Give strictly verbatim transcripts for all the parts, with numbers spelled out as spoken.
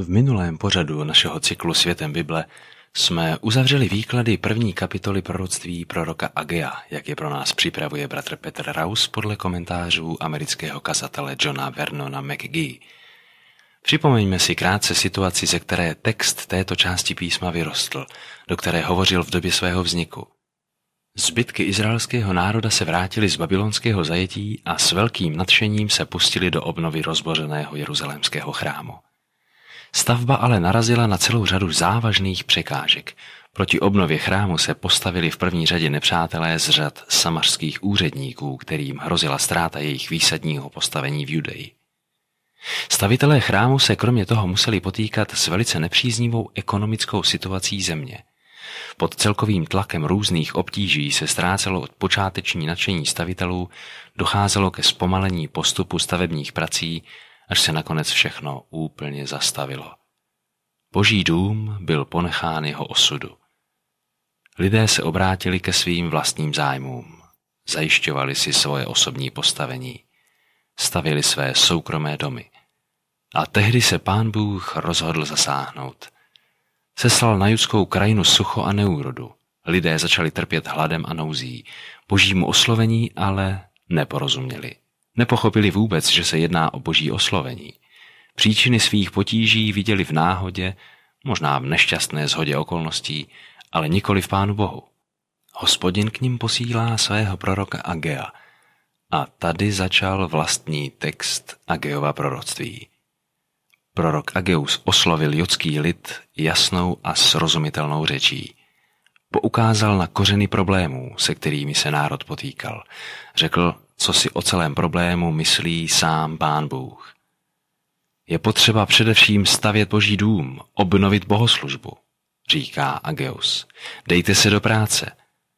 V minulém pořadu našeho cyklu Světem Bible jsme uzavřeli výklady první kapitoly proroctví proroka Agea, jak je pro nás připravuje bratr Petr Raus podle komentářů amerického kazatele Johna Vernona McGee. Připomeňme si krátce situaci, ze které text této části písma vyrostl, do které hovořil v době svého vzniku. Zbytky izraelského národa se vrátili z babylonského zajetí a s velkým nadšením se pustili do obnovy rozbořeného jeruzalémského chrámu. Stavba ale narazila na celou řadu závažných překážek. Proti obnově chrámu se postavili v první řadě nepřátelé z řad samařských úředníků, kterým hrozila ztráta jejich výsadního postavení v Judeji. Stavitelé chrámu se kromě toho museli potýkat s velice nepříznivou ekonomickou situací země. Pod celkovým tlakem různých obtíží se ztrácelo od počáteční nadšení stavitelů, docházelo ke zpomalení postupu stavebních prací, až se nakonec všechno úplně zastavilo. Boží dům byl ponechán jeho osudu. Lidé se obrátili ke svým vlastním zájmům, zajišťovali si svoje osobní postavení, stavěli své soukromé domy. A tehdy se Pán Bůh rozhodl zasáhnout. Seslal na judskou krajinu sucho a neúrodu. Lidé začali trpět hladem a nouzí. Božímu oslovení ale neporozuměli. Nepochopili vůbec, že se jedná o boží oslovení. Příčiny svých potíží viděli v náhodě, možná v nešťastné shodě okolností, ale nikoli v Pánu Bohu. Hospodin k nim posílá svého proroka Agea a tady začal vlastní text Ageova proroctví. Prorok Ageus oslovil judský lid jasnou a srozumitelnou řečí. Poukázal na kořeny problémů, se kterými se národ potýkal. Řekl, co si o celém problému myslí sám Pán Bůh. Je potřeba především stavět Boží dům, obnovit bohoslužbu, říká Ageus. Dejte se do práce.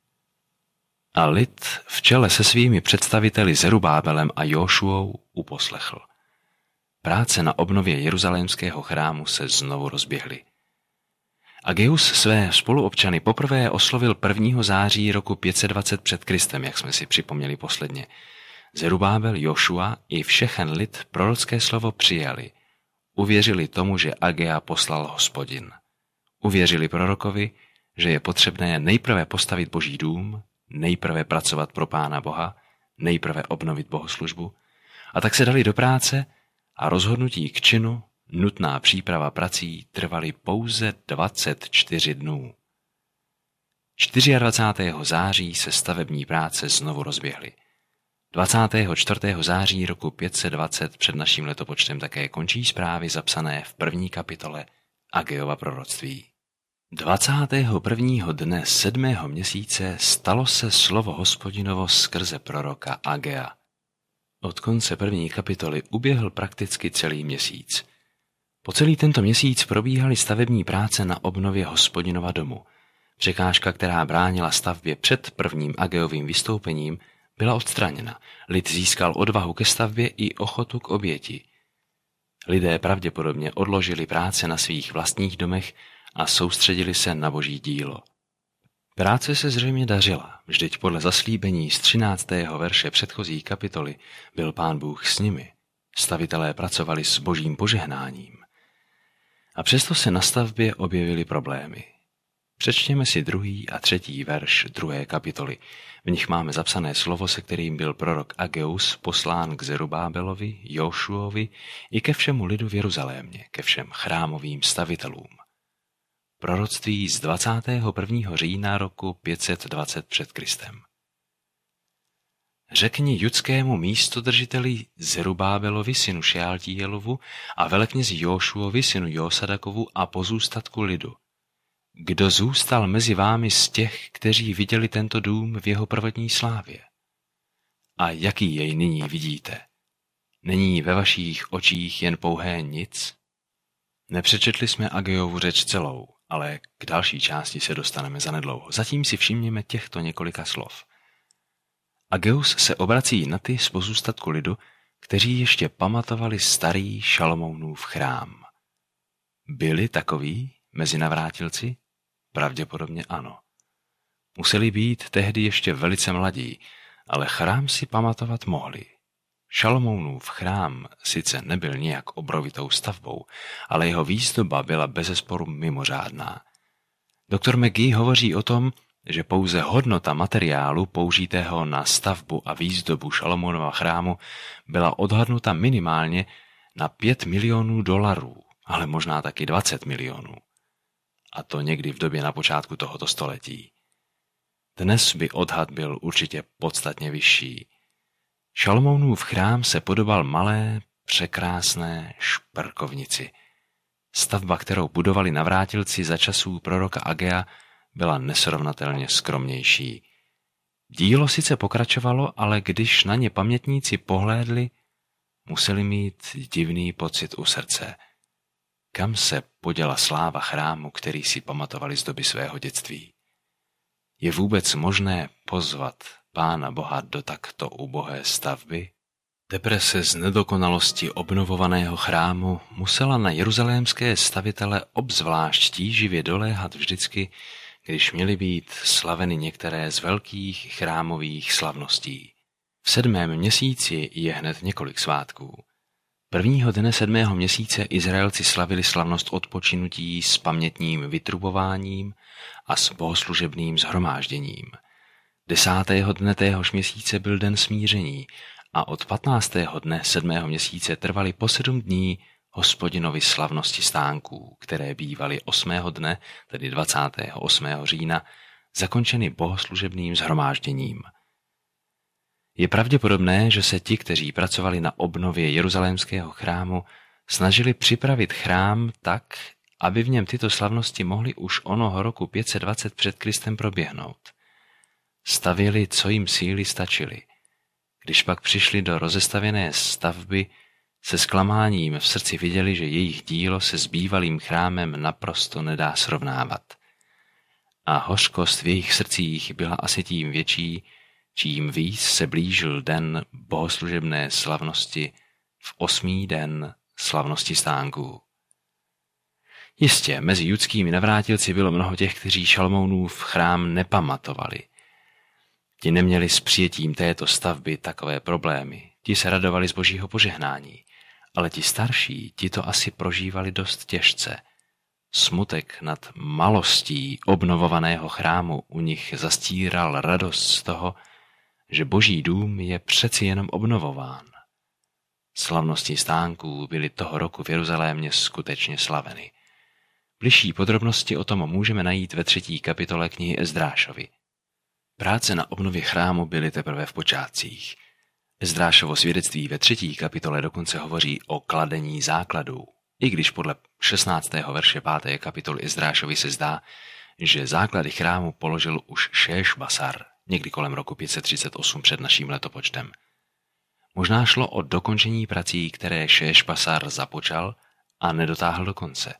A lid v čele se svými představiteli Zerubábelem a Jošuou uposlechl. Práce na obnově jeruzalémského chrámu se znovu rozběhly. Ageus své spoluobčany poprvé oslovil prvního září roku pět set dvacet před Kristem, jak jsme si připomněli posledně. Zerubábel, Jošua i všechen lid prorocké slovo přijali. Uvěřili tomu, že Agea poslal Hospodin. Uvěřili prorokovi, že je potřebné nejprve postavit Boží dům, nejprve pracovat pro Pána Boha, nejprve obnovit bohoslužbu, a tak se dali do práce a rozhodnutí k činu, nutná příprava prací trvaly pouze dvacet čtyři dnů. dvacátého čtvrtého září se stavební práce znovu rozběhly. dvacátého čtvrtého září roku pět set dvacet před naším letopočtem také končí zprávy zapsané v první kapitole Ageova proroctví. dvacátého prvního dne sedmého měsíce stalo se slovo Hospodinovo skrze proroka Agea. Od konce první kapitoly uběhl prakticky celý měsíc. Po celý tento měsíc probíhaly stavební práce na obnově Hospodinova domu. Překážka, která bránila stavbě před prvním Ageovým vystoupením, byla odstraněna. Lid získal odvahu ke stavbě i ochotu k oběti. Lidé pravděpodobně odložili práce na svých vlastních domech a soustředili se na Boží dílo. Práce se zřejmě dařila, vždyť podle zaslíbení z třináctého verše předchozí kapitoly byl Pán Bůh s nimi. Stavitelé pracovali s Božím požehnáním. A přesto se na stavbě objevily problémy. Přečtěme si druhý a třetí verš druhé kapitoly. V nich máme zapsané slovo, se kterým byl prorok Ageus poslán k Zerubábelovi, Jošuovi i ke všemu lidu v Jeruzalémě, ke všem chrámovým stavitelům. Proroctví z dvacátého prvního října roku pět set dvacet před Kristem. Řekni judskému místodržiteli Zerubábelovi, synu Šealtíelovu, a veleknězi Jošuovi, synu Josadakovu, a pozůstatku lidu. Kdo zůstal mezi vámi z těch, kteří viděli tento dům v jeho prvotní slávě? A jaký jej nyní vidíte? Není ve vašich očích jen pouhé nic? Nepřečetli jsme Ageovu řeč celou, ale k další části se dostaneme zanedlouho. Zatím si všimněme těchto několika slov. Ageus se obrací na ty z pozůstatku lidu, kteří ještě pamatovali starý Šalomounův chrám. Byli takoví mezi navrátilci? Pravděpodobně ano. Museli být tehdy ještě velice mladí, ale chrám si pamatovat mohli. Šalomounův chrám sice nebyl nějak obrovitou stavbou, ale jeho výzdoba byla bezesporu mimořádná. Doktor McGee hovoří o tom, že pouze hodnota materiálu použitého na stavbu a výzdobu Šalomounova chrámu byla odhadnuta minimálně na pět milionů dolarů, ale možná taky dvacet milionů. A to někdy v době na počátku tohoto století. Dnes by odhad byl určitě podstatně vyšší. Šalomounův chrám se podobal malé, překrásné šperkovnici. Stavba, kterou budovali navrátilci za časů proroka Agea, byla nesrovnatelně skromnější. Dílo sice pokračovalo, ale když na ně pamětníci pohlédli, museli mít divný pocit u srdce. Kam se poděla sláva chrámu, který si pamatovali z doby svého dětství? Je vůbec možné pozvat Pána Boha do takto ubohé stavby? Teprve se z nedokonalosti obnovovaného chrámu musela na jeruzalémské stavitele obzvlášť tíživě doléhat vždycky, když měly být slaveny některé z velkých chrámových slavností. V sedmém měsíci je hned několik svátků. Prvního dne sedmého měsíce Izraelci slavili slavnost odpočinutí s pamětním vytrubováním a s bohoslužebným shromážděním. Desátého dne téhož měsíce byl den smíření a od patnáctého dne sedmého měsíce trvaly po sedm dní Hospodinovi slavnosti stánků, které bývaly osmého dne, tedy dvacátého osmého října, zakončeny bohoslužebným shromážděním. Je pravděpodobné, že se ti, kteří pracovali na obnově jeruzalémského chrámu, snažili připravit chrám tak, aby v něm tyto slavnosti mohly už onoho roku pět set dvacet před Kristem proběhnout. Stavěli, co jim síly stačily. Když pak přišli do rozestavěné stavby, se zklamáním v srdci viděli, že jejich dílo se s bývalým chrámem naprosto nedá srovnávat. A hořkost v jejich srdcích byla asi tím větší, čím víc se blížil den bohoslužebné slavnosti v osmý den slavnosti stánků. Jistě, mezi judskými navrátilci bylo mnoho těch, kteří Šalomounův chrám nepamatovali. Ti neměli s přijetím této stavby takové problémy, ti se radovali z božího požehnání, ale ti starší, ti to asi prožívali dost těžce. Smutek nad malostí obnovovaného chrámu u nich zastíral radost z toho, že boží dům je přeci jenom obnovován. Slavnosti stánků byly toho roku v Jeruzalémě skutečně slaveny. Bližší podrobnosti o tom můžeme najít ve třetí kapitole knihy Ezdrášovi. Práce na obnově chrámu byly teprve v počátcích. Ezdrášovo svědectví ve třetí kapitole dokonce hovoří o kladení základů, i když podle šestnáctého verše páté kapitoly Ezdrášovi se zdá, že základy chrámu položil už Šéšbasar, někdy kolem roku pět set třicet osm před naším letopočtem. Možná šlo o dokončení prací, které Šéšbasar započal a nedotáhl do konce.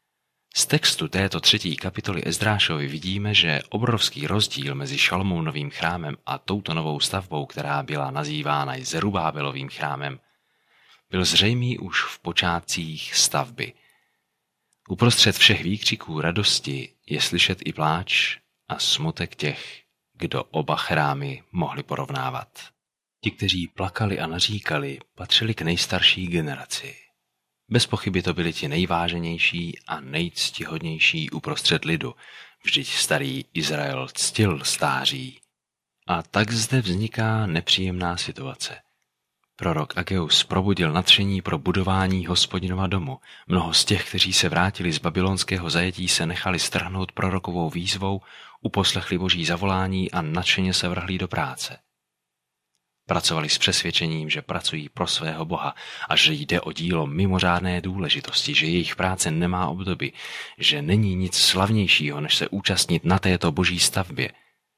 Z textu této třetí kapitoly Ezdrášovi vidíme, že obrovský rozdíl mezi Šalomounovým chrámem a touto novou stavbou, která byla nazývána Zerubábelovým chrámem, byl zřejmý už v počátcích stavby. Uprostřed všech výkřiků radosti je slyšet i pláč a smutek těch, kdo oba chrámy mohli porovnávat. Ti, kteří plakali a naříkali, patřili k nejstarší generaci. Bez pochyby to byli ti nejváženější a nejctihodnější uprostřed lidu, vždyť starý Izrael ctil stáří. A tak zde vzniká nepříjemná situace. Prorok Ageus probudil nadšení pro budování Hospodinova domu. Mnoho z těch, kteří se vrátili z babylonského zajetí, se nechali strhnout prorokovou výzvou, uposlechli boží zavolání a nadšeně se vrhli do práce. Pracovali s přesvědčením, že pracují pro svého Boha a že jde o dílo mimořádné důležitosti, že jejich práce nemá obdoby, že není nic slavnějšího, než se účastnit na této boží stavbě.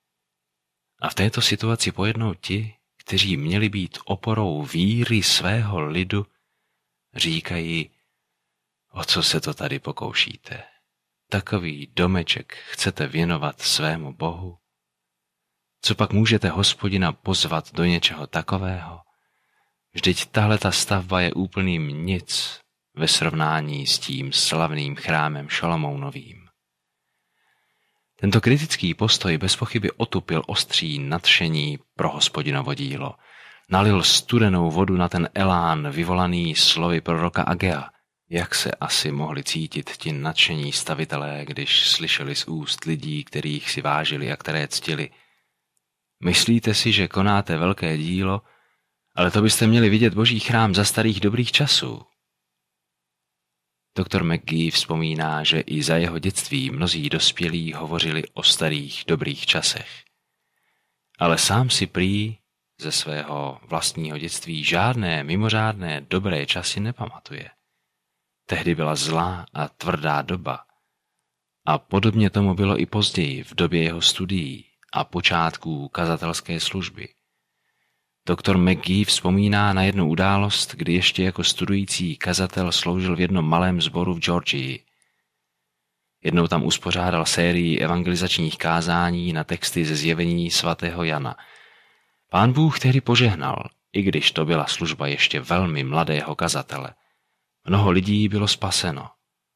A v této situaci pojednou ti, kteří měli být oporou víry svého lidu, říkají, o co se to tady pokoušíte? Takový domeček chcete věnovat svému Bohu? Co pak můžete Hospodina pozvat do něčeho takového? Vždyť tahleta stavba je úplným nic ve srovnání s tím slavným chrámem Šalomounovým. Tento kritický postoj bez pochyby otupil ostří nadšení pro Hospodinovo dílo. nalil studenou vodu na ten elán vyvolaný slovy proroka Agea. Jak se asi mohli cítit ti nadšení stavitelé, když slyšeli z úst lidí, kterých si vážili a které ctili? Myslíte si, že konáte velké dílo, ale to byste měli vidět Boží chrám za starých dobrých časů. Doktor McGee vzpomíná, že i za jeho dětství mnozí dospělí hovořili o starých dobrých časech. Ale sám si prý ze svého vlastního dětství žádné mimořádné dobré časy nepamatuje. Tehdy byla zlá a tvrdá doba. A podobně tomu bylo i později v době jeho studií a počátků kazatelské služby. Doktor McGee vzpomíná na jednu událost, kdy ještě jako studující kazatel sloužil v jednom malém sboru v Georgii. Jednou tam uspořádal sérii evangelizačních kázání na texty ze zjevení svatého Jana. Pán Bůh tehdy požehnal, i když to byla služba ještě velmi mladého kazatele. Mnoho lidí bylo spaseno.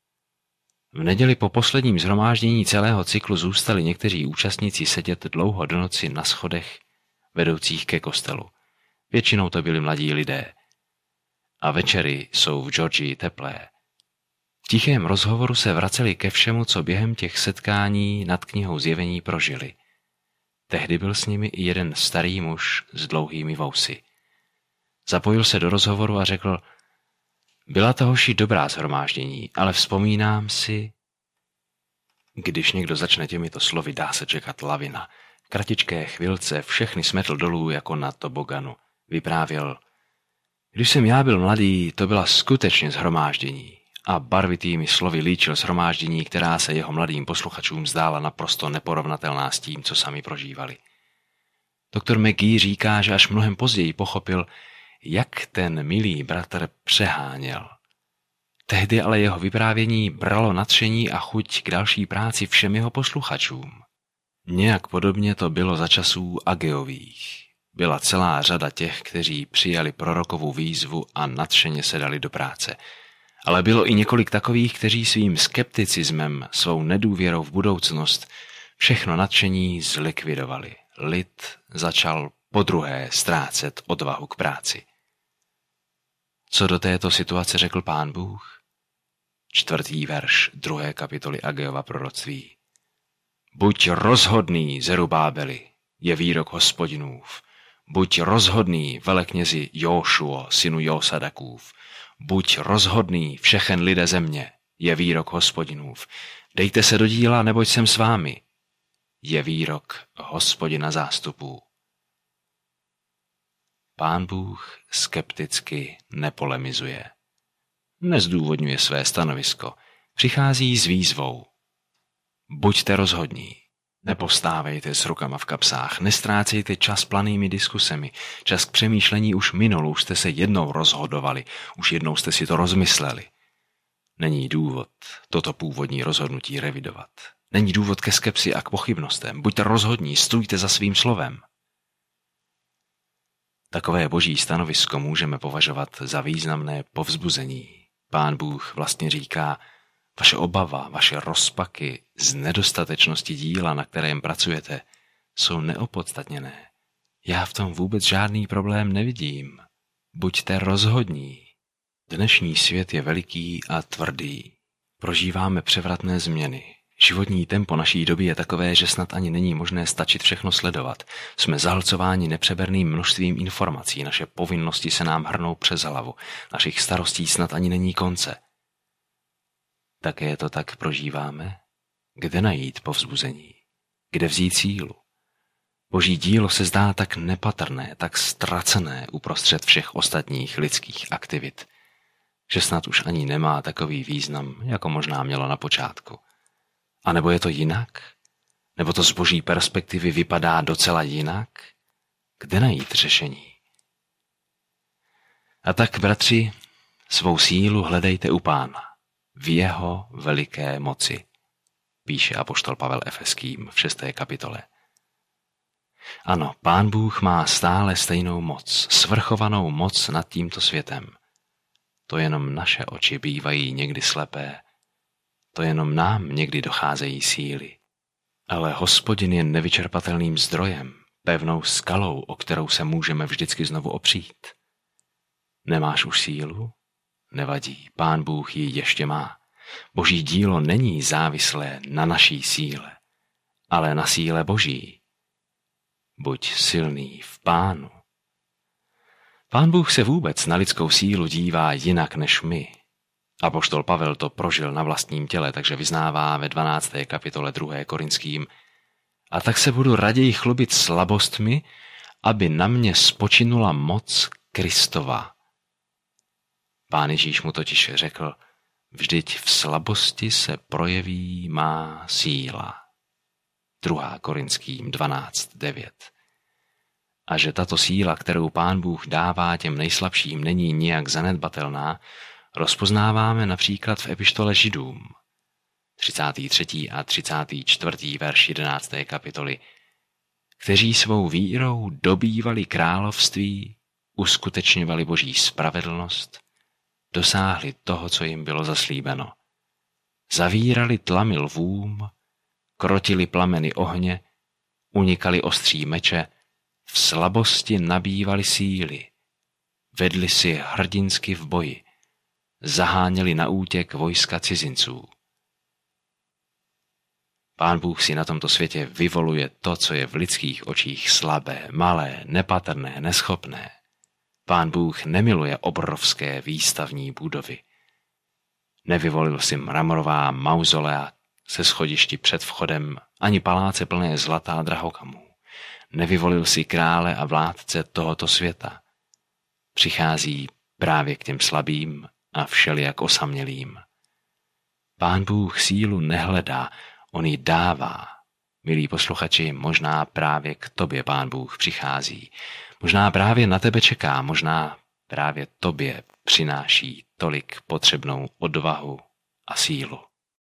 V neděli po posledním shromáždění celého cyklu zůstali někteří účastníci sedět dlouho do noci na schodech vedoucích ke kostelu. Většinou to byli mladí lidé. A večery jsou v Georgii teplé. V tichém rozhovoru se vraceli ke všemu, co během těch setkání nad knihou zjevení prožili. Tehdy byl s nimi i jeden starý muž s dlouhými vousy. Zapojil se do rozhovoru a řekl: byla to, hoši, dobrá shromáždění, ale vzpomínám si... Když někdo začne těmito slovy, dá se čekat lavina. V kratičké chvilce všechny smetl dolů jako na toboganu. Vyprávěl: když jsem já byl mladý, to byla skutečně shromáždění. A barvitými slovy líčil shromáždění, která se jeho mladým posluchačům zdála naprosto neporovnatelná s tím, co sami prožívali. Doktor McGee říká, že až mnohem později pochopil, jak ten milý bratr přeháněl. Tehdy ale jeho vyprávění bralo nadšení a chuť k další práci všem jeho posluchačům. Nějak podobně to bylo za časů Ageových. Byla celá řada těch, kteří přijali prorokovu výzvu a nadšeně se dali do práce. Ale bylo i několik takových, kteří svým skepticismem, svou nedůvěrou v budoucnost všechno nadšení zlikvidovali. Lid začal podruhé ztrácet odvahu k práci. Co do této situace řekl Pán Bůh? Čtvrtý verš druhé kapitoly Ageova proroctví. Buď rozhodný, Zerubábeli, je výrok Hospodinův. Buď rozhodný, veleknězi Jóšuo, synu Jósadakův. Buď rozhodný, všechen lidé země, je výrok Hospodinův. Dejte se do díla, neboť jsem s vámi, je výrok Hospodina zástupů. Pán Bůh skepticky nepolemizuje. Nezdůvodňuje své stanovisko. Přichází s výzvou. Buďte rozhodní. Nepostávejte s rukama v kapsách, nestrácejte čas planými diskusemi. Čas k přemýšlení už minul, už jste se jednou rozhodovali, už jednou jste si to rozmysleli. Není důvod toto původní rozhodnutí revidovat. Není důvod ke skepsi a k pochybnostem. Buďte rozhodní, stůjte za svým slovem. Takové boží stanovisko můžeme považovat za významné povzbuzení. Pán Bůh vlastně říká: vaše obava, vaše rozpaky z nedostatečnosti díla, na kterém pracujete, jsou neopodstatněné. Já v tom vůbec žádný problém nevidím. Buďte rozhodní. Dnešní svět je veliký a tvrdý. Prožíváme převratné změny. Životní tempo naší doby je takové, že snad ani není možné stačit všechno sledovat. Jsme zahlcováni nepřeberným množstvím informací, naše povinnosti se nám hrnou přes hlavu, našich starostí snad ani není konce. Také to tak prožíváme? Kde najít povzbuzení? Kde vzít sílu? Boží dílo se zdá tak nepatrné, tak ztracené uprostřed všech ostatních lidských aktivit, že snad už ani nemá takový význam, jako možná mělo na počátku. A nebo je to jinak? Nebo to z boží perspektivy vypadá docela jinak? Kde najít řešení? A tak, bratři, svou sílu hledejte u Pána, v jeho veliké moci, píše apoštol Pavel Efeským v šesté kapitole. Ano, Pán Bůh má stále stejnou moc, svrchovanou moc nad tímto světem. To jenom naše oči bývají někdy slepé, to jenom nám někdy docházejí síly. Ale Hospodin je nevyčerpatelným zdrojem, pevnou skalou, o kterou se můžeme vždycky znovu opřít. Nemáš už sílu? Nevadí, Pán Bůh ji ještě má. Boží dílo není závislé na naší síle, ale na síle Boží. Buď silný v Pánu. Pán Bůh se vůbec na lidskou sílu dívá jinak než my. Apoštol Pavel to prožil na vlastním těle, takže vyznává ve dvanácté kapitole druhé Korinským: a tak se budu raději chlubit slabostmi, aby na mě spočinula moc Kristova. Pán Ježíš mu totiž řekl: vždyť v slabosti se projeví má síla. druhá Korinským dvanáct devět. A že tato síla, kterou Pán Bůh dává těm nejslabším, není nijak zanedbatelná, rozpoznáváme například v epištole Židům, třicátý třetí a třicátý čtvrtý verš jedenácté kapitoly, kteří svou vírou dobývali království, uskutečňovali Boží spravedlnost, dosáhli toho, co jim bylo zaslíbeno. Zavírali tlamy lvům, krotili plameny ohně, unikali ostří meče, v slabosti nabývali síly, vedli si hrdinsky v boji, zaháněli na útěk vojska cizinců. Pán Bůh si na tomto světě vyvoluje to, co je v lidských očích slabé, malé, nepatrné, neschopné. Pán Bůh nemiluje obrovské výstavní budovy. Nevyvolil si mramorová mauzolea se schodišti před vchodem, ani paláce plné zlata a drahokamů. Nevyvolil si krále a vládce tohoto světa. Přichází právě k těm slabým a všelijak osamělým. Pán Bůh sílu nehledá, on ji dává. Milí posluchači, možná právě k tobě Pán Bůh přichází. Možná právě na tebe čeká, možná právě tobě přináší tolik potřebnou odvahu a sílu.